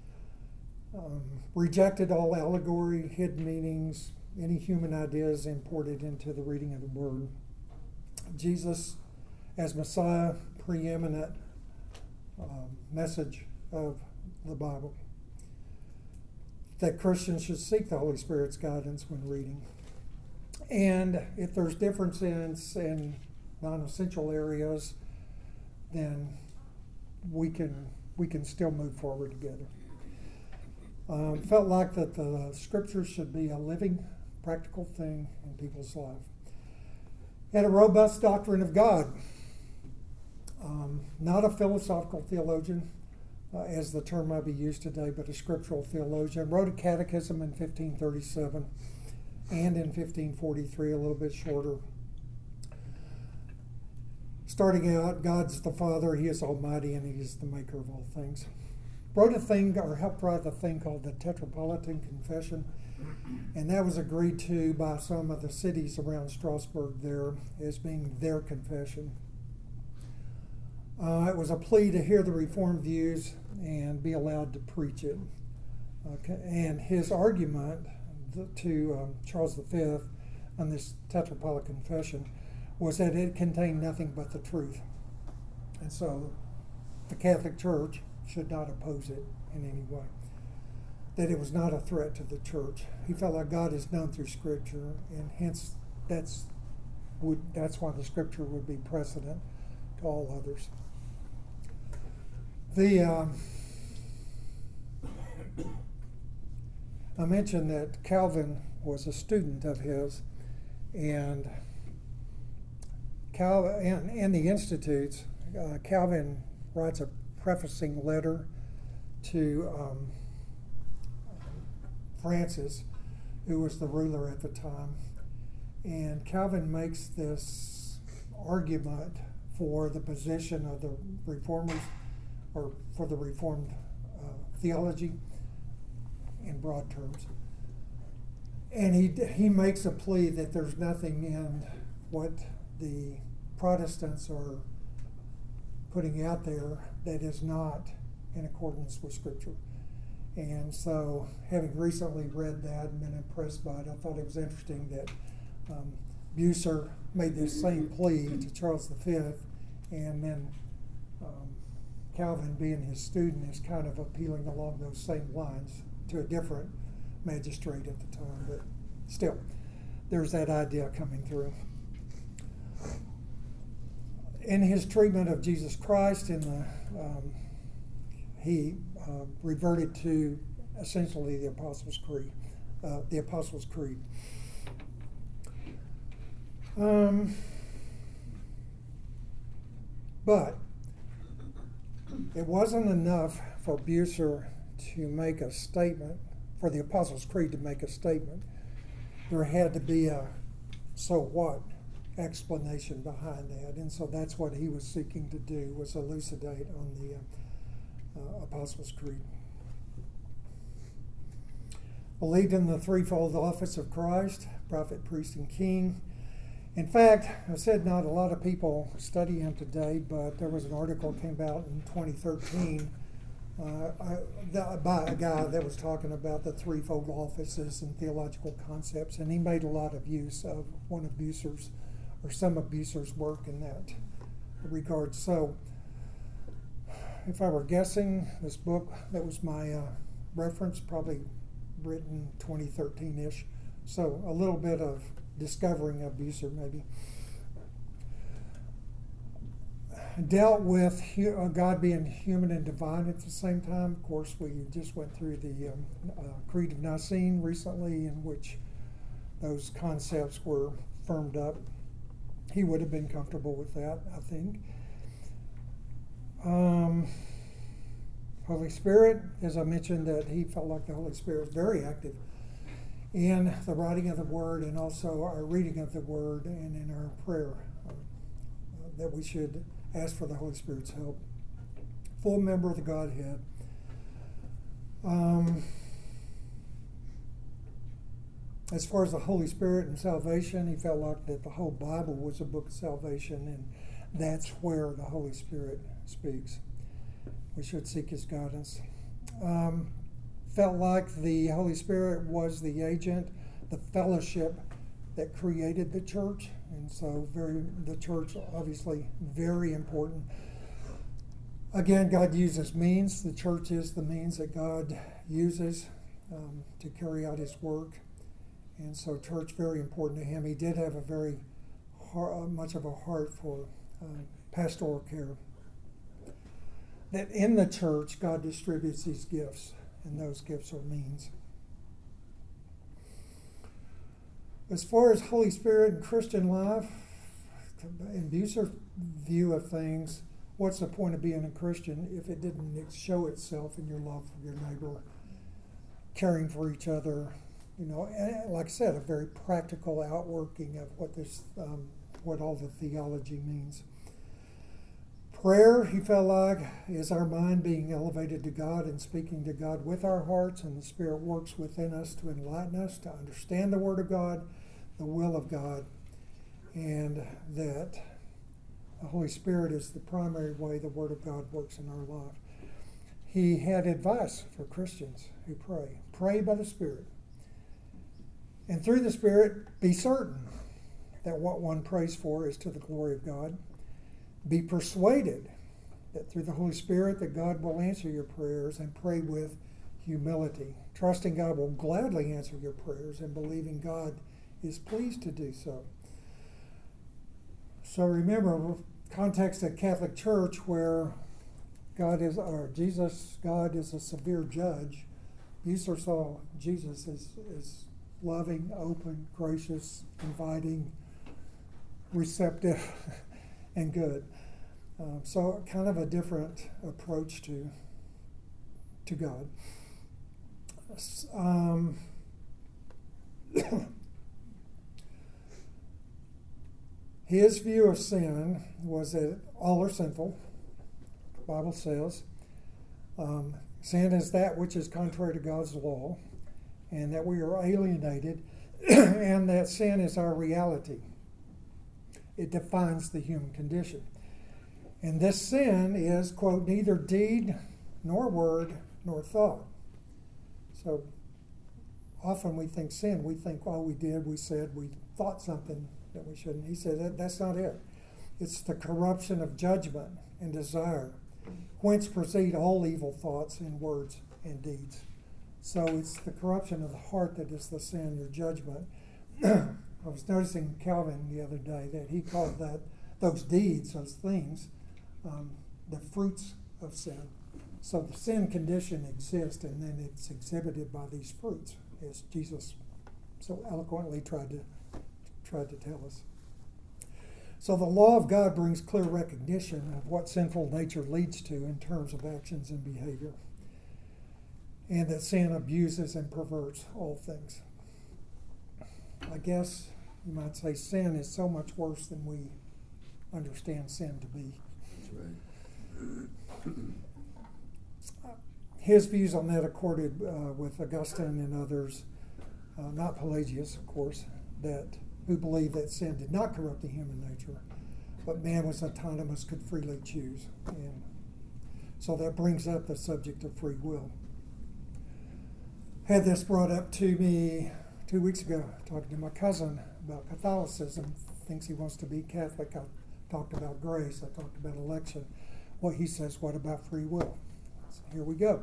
Rejected all allegory, hidden meanings, any human ideas imported into the reading of the Word. Jesus as Messiah, preeminent message of the Bible. That Christians should seek the Holy Spirit's guidance when reading. And if there's differences in non-essential areas, then we can still move forward together. Felt like that the Scriptures should be a living, practical thing in people's life. Had a robust doctrine of God. Not a philosophical theologian, as the term might be used today, but a scriptural theologian. Wrote a catechism in 1537 and in 1543, a little bit shorter. Starting out, God's the Father, He is Almighty, and He is the maker of all things. Helped write a thing called the Tetrapolitan Confession, and that was agreed to by some of the cities around Strasbourg there as being their confession. It was a plea to hear the Reformed views and be allowed to preach it. Okay. And his argument to Charles V on this Tetrapolitan Confession was that it contained nothing but the truth. And so the Catholic Church should not oppose it in any way. That it was not a threat to the church. He felt like God is known through Scripture, and hence that's why the Scripture would be precedent to all others. I mentioned that Calvin was a student of his, and in the Institutes, Calvin writes a prefacing letter to Francis, who was the ruler at the time. And Calvin makes this argument for the position of the Reformers, or for the Reformed theology in broad terms. And he makes a plea that there's nothing in what the Protestants are putting out there that is not in accordance with Scripture. And so, having recently read that and been impressed by it, I thought it was interesting that Bucer made this same plea to Charles V, and then Calvin, being his student, is kind of appealing along those same lines to a different magistrate at the time. But still, there's that idea coming through. In his treatment of Jesus Christ, he reverted to essentially the Apostles' Creed. But it wasn't enough for Bucer to make a statement, for the Apostles' Creed to make a statement. There had to be a so what explanation behind that, and so that's what he was seeking to do, was elucidate on the Apostles' Creed. Believed in the threefold office of Christ, prophet, priest, and king. In fact, I said not a lot of people study him today, but there was an article that came out in 2013 by a guy that was talking about the threefold offices and theological concepts, and he made a lot of use of one of Bucer's, or some of Bucer's work in that regard. So, if I were guessing, this book, that was my reference, probably written 2013-ish. So a little bit of discovering of Bucer, maybe. Dealt with God being human and divine at the same time. Of course, we just went through the Creed of Nicene recently, in which those concepts were firmed up. He would have been comfortable with that, I think. Holy Spirit, as I mentioned, that he felt like the Holy Spirit was very active in the writing of the Word and also our reading of the Word and in our prayer, that we should ask for the Holy Spirit's help. Full member of the Godhead. As far as the Holy Spirit and salvation, he felt like that the whole Bible was a book of salvation, and that's where the Holy Spirit speaks. We should seek his guidance. Felt like the Holy Spirit was the agent, the fellowship that created the church, and so the church obviously very important. Again, God uses means. The church is the means that God uses to carry out his work. And so church, very important to him. He did have a very much of a heart for pastoral care. That in the church, God distributes these gifts, and those gifts are means. As far as Holy Spirit and Christian life, in Bucer's view of things, what's the point of being a Christian if it didn't show itself in your love for your neighbor, caring for each other? You know, and like I said, a very practical outworking of what all the theology means. Prayer, he felt like, is our mind being elevated to God and speaking to God with our hearts, and the Spirit works within us to enlighten us, to understand the Word of God, the will of God, and that the Holy Spirit is the primary way the Word of God works in our life. He had advice for Christians who pray. Pray by the Spirit. And through the Spirit, be certain that what one prays for is to the glory of God. Be persuaded that through the Holy Spirit that God will answer your prayers, and pray with humility, trusting God will gladly answer your prayers and believing God is pleased to do so. So remember, context of Catholic Church where God is a severe judge. Bucer saw Jesus as loving, open, gracious, inviting, receptive, and good. So kind of a different approach to God. His view of sin was that all are sinful. The Bible says sin is that which is contrary to God's law, and that we are alienated, and that sin is our reality. It defines the human condition. And this sin is, quote, neither deed, nor word, nor thought. So often we think sin, we think, oh, we did, we said, we thought something that we shouldn't. He said that's not it. It's the corruption of judgment and desire, whence proceed all evil thoughts and words and deeds. So it's the corruption of the heart that is the sin, your judgment. I was noticing Calvin the other day that he called those deeds, those things, the fruits of sin. So the sin condition exists, and then it's exhibited by these fruits, as Jesus so eloquently tried to tell us. So the law of God brings clear recognition of what sinful nature leads to in terms of actions and behavior, and that sin abuses and perverts all things. I guess you might say sin is so much worse than we understand sin to be. That's right. His views on that accorded with Augustine and others, not Pelagius, of course, who believed that sin did not corrupt the human nature, but man was autonomous, could freely choose. And so that brings up the subject of free will. Had this brought up to me 2 weeks ago, talking to my cousin about Catholicism, thinks he wants to be Catholic. I talked about grace, I talked about election. Well, he says, what about free will? So here we go.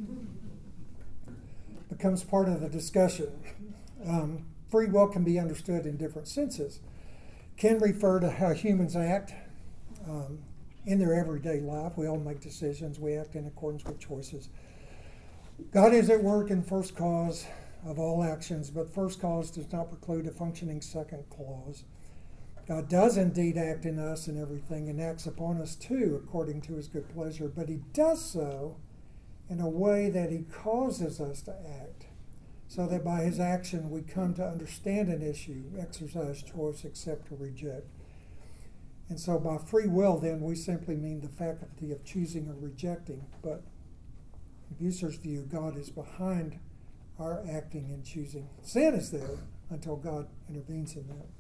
Becomes part of the discussion. Free will can be understood in different senses. Can refer to how humans act in their everyday life. We all make decisions. We act in accordance with choices. God is at work in first cause of all actions, but first cause does not preclude a functioning second clause. God does indeed act in us and everything, and acts upon us too, according to his good pleasure, but he does so in a way that he causes us to act, so that by his action we come to understand an issue, exercise choice, accept or reject. And so by free will, then, we simply mean the faculty of choosing or rejecting, but in Bucer's view, God is behind our acting and choosing. Sin is there until God intervenes in that.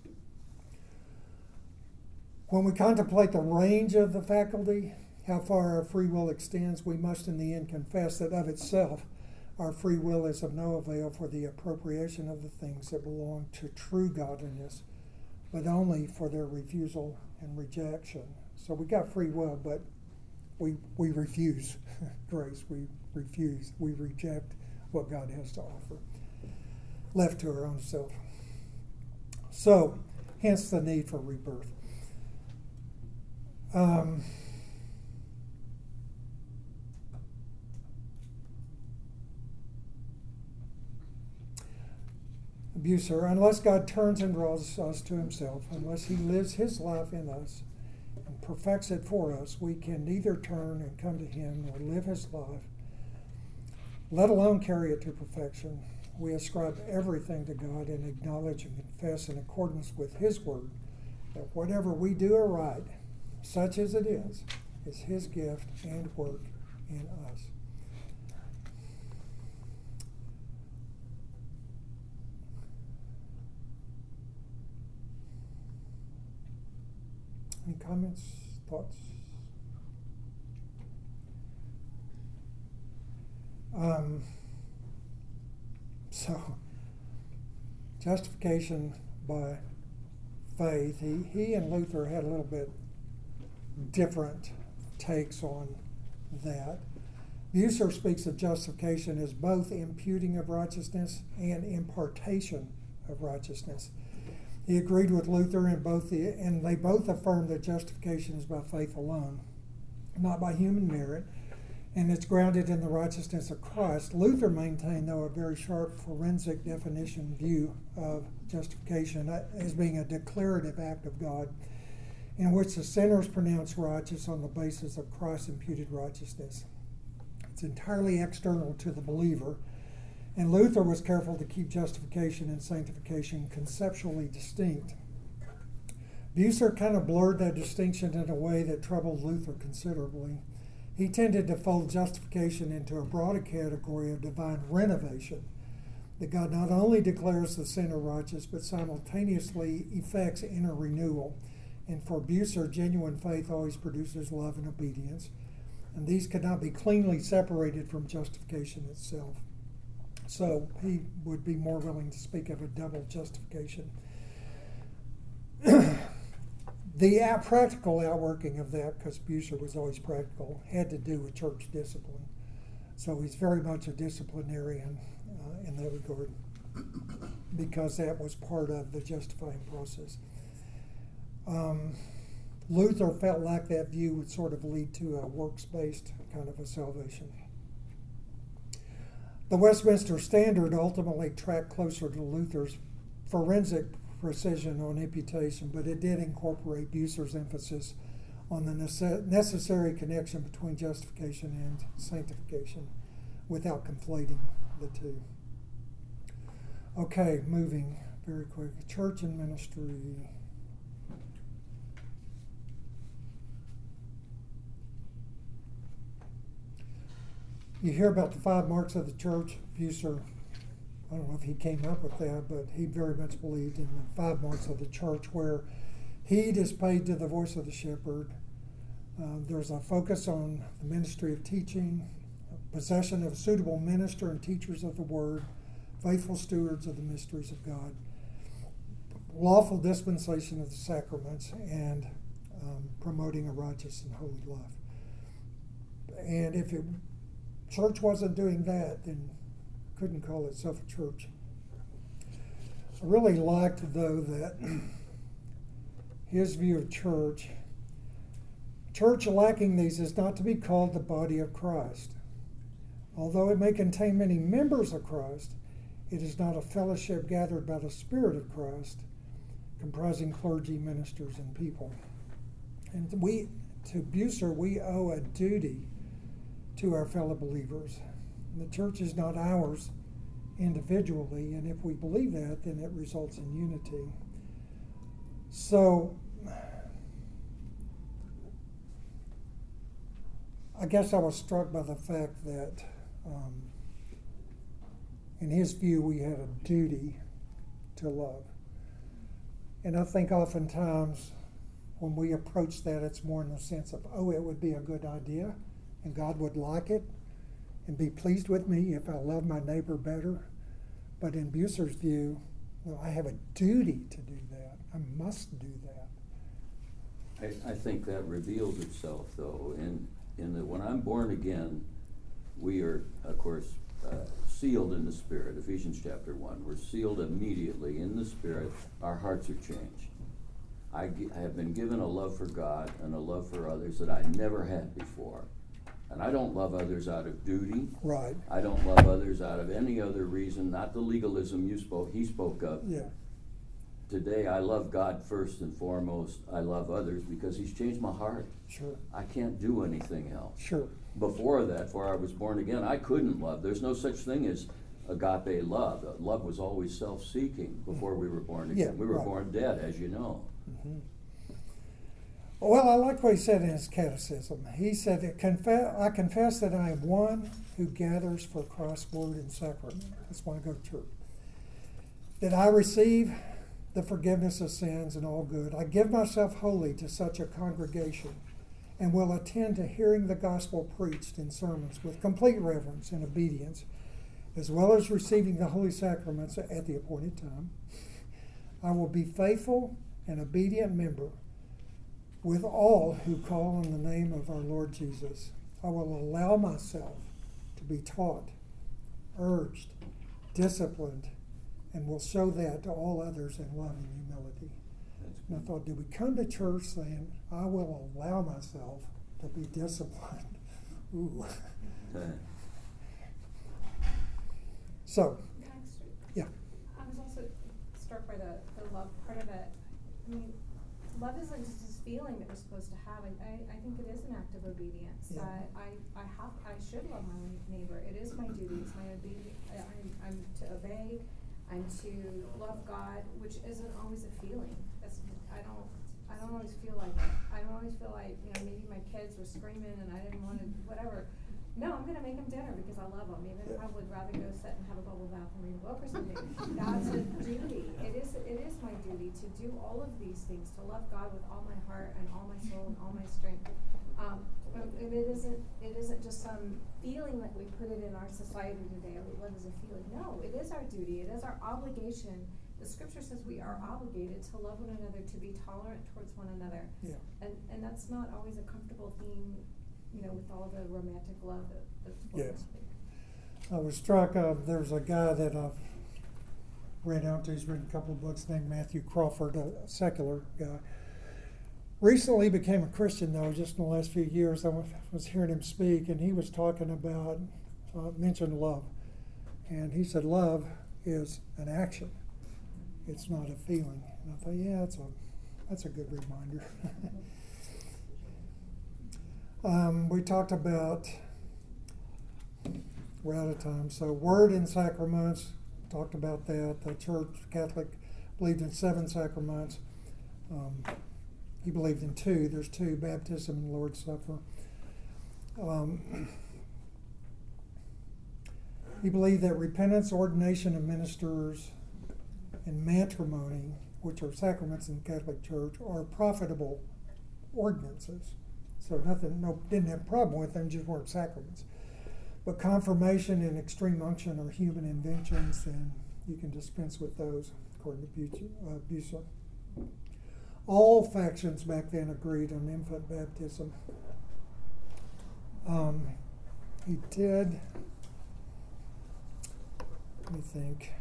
When we contemplate the range of the faculty, how far our free will extends, we must in the end confess that of itself, our free will is of no avail for the appropriation of the things that belong to true godliness, but only for their refusal and rejection. So we got free will, but we refuse grace. We refuse. We reject what God has to offer, left to our own self. So, hence the need for rebirth. Bucer, unless God turns and draws us to himself, unless he lives his life in us and perfects it for us, we can neither turn and come to him nor live his life, let alone carry it to perfection. We ascribe everything to God and acknowledge and confess in accordance with his word that whatever we do aright, such as it is his gift and work in us. Any comments, thoughts? So, justification by faith. He and Luther had a little bit different takes on that. Bucer speaks of justification as both imputing of righteousness and impartation of righteousness. He agreed with Luther and they both affirmed that justification is by faith alone, not by human merit, and it's grounded in the righteousness of Christ. Luther maintained, though, a very sharp forensic definition view of justification as being a declarative act of God in which the sinner is pronounced righteous on the basis of Christ's imputed righteousness. It's entirely external to the believer, and Luther was careful to keep justification and sanctification conceptually distinct. Bucer kind of blurred that distinction in a way that troubled Luther considerably. He tended to fold justification into a broader category of divine renovation, that God not only declares the sinner righteous, but simultaneously effects inner renewal. And for Bucer, genuine faith always produces love and obedience, and these could not be cleanly separated from justification itself. So he would be more willing to speak of a double justification. The practical outworking of that, because Bucer was always practical, had to do with church discipline. So he's very much a disciplinarian in that regard, because that was part of the justifying process. Luther felt like that view would sort of lead to a works-based kind of a salvation. The Westminster Standard ultimately tracked closer to Luther's forensic precision on imputation, but it did incorporate Bucer's emphasis on the necessary connection between justification and sanctification without conflating the two. Okay, moving very quick. Church and ministry. You hear about the 5 marks of the church. Bucer, I don't know if he came up with that, but he very much believed in the 5 marks of the church, where heed is paid to the voice of the shepherd. There's a focus on the ministry of teaching, possession of a suitable minister and teachers of the word, faithful stewards of the mysteries of God, lawful dispensation of the sacraments, and promoting a righteous and holy life. And if it church wasn't doing that, then couldn't call itself a church. I really liked, though, that his view of church lacking these is not to be called the body of Christ. Although it may contain many members of Christ, it is not a fellowship gathered by the Spirit of Christ, comprising clergy, ministers, and people. And to Bucer, we owe a duty to our fellow believers. The church is not ours individually, and if we believe that, then it results in unity. So, I guess I was struck by the fact that, in his view, we had a duty to love. And I think oftentimes when we approach that, it's more in the sense of, oh, it would be a good idea, and God would like it, and be pleased with me if I love my neighbor better. But in Bucer's view, well, I have a duty to do that. I must do that. I think that reveals itself, though, in that when I'm born again, we are, of course, sealed in the Spirit. Ephesians chapter 1. We're sealed immediately in the Spirit. Our hearts are changed. I have been given a love for God and a love for others that I never had before. And I don't love others out of duty. Right. I don't love others out of any other reason, not the legalism he spoke of. Yeah. Today, I love God first and foremost. I love others because He's changed my heart. Sure. I can't do anything else. Sure. Before that, before I was born again, I couldn't love. There's no such thing as agape love. Love was always self-seeking before we were born again. Yeah, We were right. born dead, as you know. Mm-hmm. Well, I like what he said in his catechism. He said, I confess that I am one who gathers for Christ's word and sacrament. That's why I go to church. That I receive the forgiveness of sins and all good. I give myself wholly to such a congregation and will attend to hearing the gospel preached in sermons with complete reverence and obedience, as well as receiving the holy sacraments at the appointed time. I will be faithful and obedient member with all who call on the name of our Lord Jesus. I will allow myself to be taught, urged, disciplined, and will show that to all others in love and humility. And I thought, did we come to church saying, I will allow myself to be disciplined? Ooh. So, yeah. I was also struck by the love part of it. I mean, love isn't just this feeling that we're supposed to have. I think it is an act of obedience. Yeah. I should love my neighbor. It is my duty. It's my obedience. I'm to obey. I'm to love God, which isn't always a feeling. I don't always feel like it. I don't always feel like, maybe my kids were screaming and I didn't want to, whatever. No, I'm going to make them dinner because I love them, even if I would rather go sit and have a bubble bath and read a book or something. That's a duty. It is my duty to do all of these things, to love God with all my heart and all my soul and all my strength. And it isn't just some feeling that we put it in our society today. Love is a feeling. No, it is our duty. It is our obligation. The scripture says we are obligated to love one another, to be tolerant towards one another. Yeah. And that's not always a comfortable theme, with all the romantic love that's Yes. I was struck, there's a guy that I've read out to, he's written a couple of books named Matthew Crawford, a secular guy. Recently became a Christian, though, just in the last few years. I was hearing him speak, and he was talking about, mentioned love. And he said love is an action. It's not a feeling. And I thought, yeah, that's a good reminder. We talked about, we're out of time, so word and sacraments, talked about that. The Church Catholic believed in 7 sacraments. He believed in 2. There's 2, baptism and Lord's Supper. He believed that repentance, ordination of ministers, and matrimony, which are sacraments in the Catholic Church, are profitable ordinances. So didn't have a problem with them, just weren't sacraments. But confirmation and extreme unction are human inventions, and you can dispense with those, according to Bucer. All factions back then agreed on infant baptism. He did, let me think.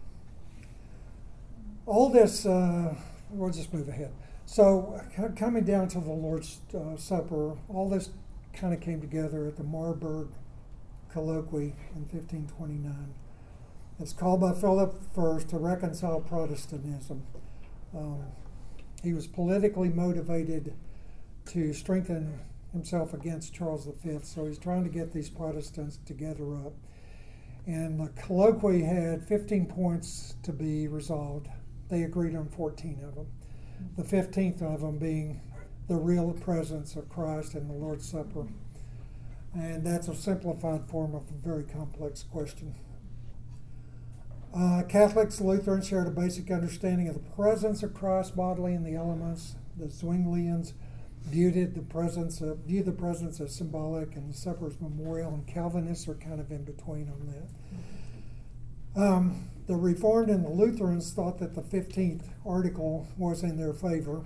All this, we'll just move ahead. So coming down to the Lord's Supper, all this kind of came together at the Marburg Colloquy in 1529. It's called by Philip I to reconcile Protestantism. He was politically motivated to strengthen himself against Charles V, so he's trying to get these Protestants to gather up. And the colloquy had 15 points to be resolved. They agreed on 14 of them. The 15th of them being the real presence of Christ in the Lord's Supper. And that's a simplified form of a very complex question. Catholics, Lutherans shared a basic understanding of the presence of Christ bodily in the elements. The Zwinglians viewed the presence as symbolic, and the supper as memorial, and Calvinists are kind of in between on that. The Reformed and the Lutherans thought that the 15th article was in their favor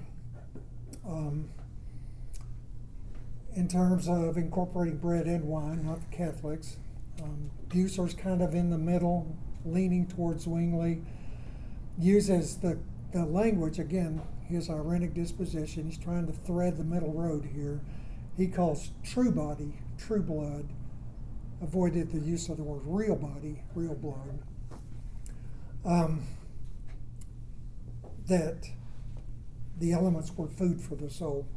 in terms of incorporating bread and wine, not the Catholics. Bucer's kind of in the middle, leaning towards Zwingli, uses the language, again, his irenic disposition. He's trying to thread the middle road here. He calls true body, true blood, avoided the use of the word real body, real blood. That the elements were food for the soul.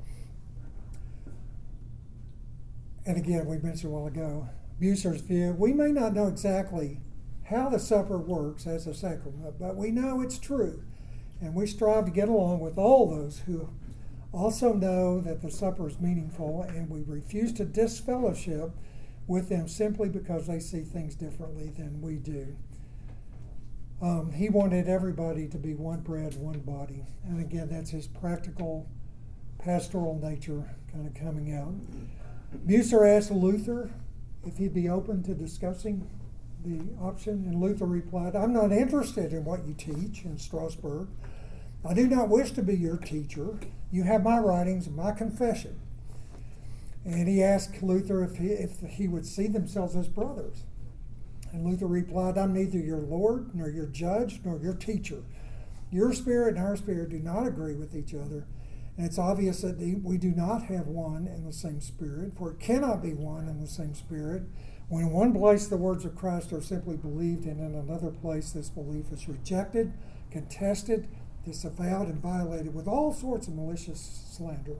And again, we mentioned a while ago, Bucer's view, we may not know exactly how the supper works as a sacrament, but we know it's true. And we strive to get along with all those who also know that the supper is meaningful, and we refuse to disfellowship with them simply because they see things differently than we do. He wanted everybody to be one bread, one body. And again, that's his practical, pastoral nature kind of coming out. Bucer asked Luther if he'd be open to discussing the option, and Luther replied, I'm not interested in what you teach in Strasbourg. I do not wish to be your teacher. You have my writings and my confession. And he asked Luther if he would see themselves as brothers. And Luther replied, I'm neither your Lord, nor your judge, nor your teacher. Your spirit and our spirit do not agree with each other. And it's obvious that we do not have one and the same spirit, for it cannot be one and the same spirit. When in one place the words of Christ are simply believed, and in another place this belief is rejected, contested, disavowed, and violated with all sorts of malicious slander.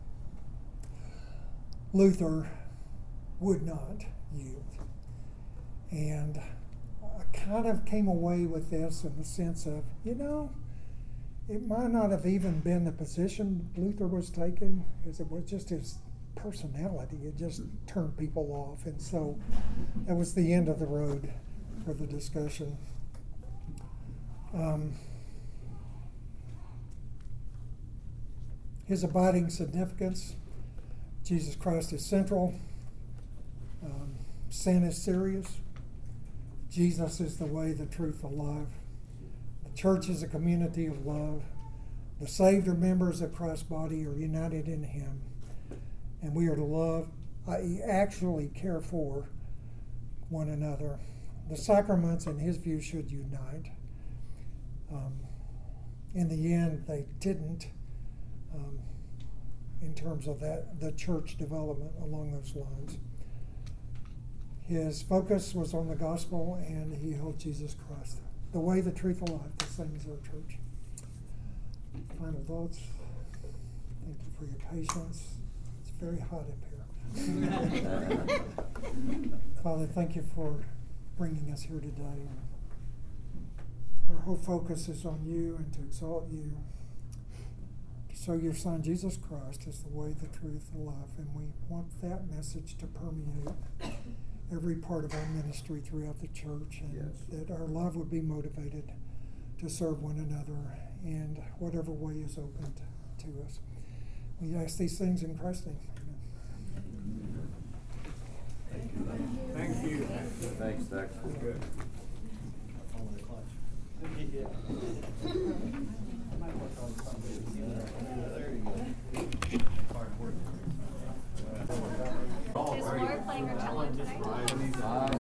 Luther would not yield. And I kind of came away with this in the sense of, it might not have even been the position Luther was taking, as it was just his personality. It just turned people off. And so that was the end of the road for the discussion. His abiding significance: Jesus Christ is central. Sin is serious. Jesus is the way, the truth, the life. The church is a community of love. The saved are members of Christ's body, are united in him. And we are to love, i.e. actually care for one another. The sacraments, in his view, should unite. In the end, they didn't, in terms of the church development along those lines. His focus was on the gospel, and he held Jesus Christ, the way, the truth, the life, the same as our church. Final thoughts. Thank you for your patience. It's very hot up here. Father, thank you for bringing us here today. Our whole focus is on you and to exalt you. So your Son, Jesus Christ, is the way, the truth, the life, and we want that message to permeate every part of our ministry throughout the church, and Yes. that our love would be motivated to serve one another in whatever way is opened to us. We ask these things in Christ's name. Amen. Thank you. Thanks, Dex. Good. Is Laura playing her cello tonight?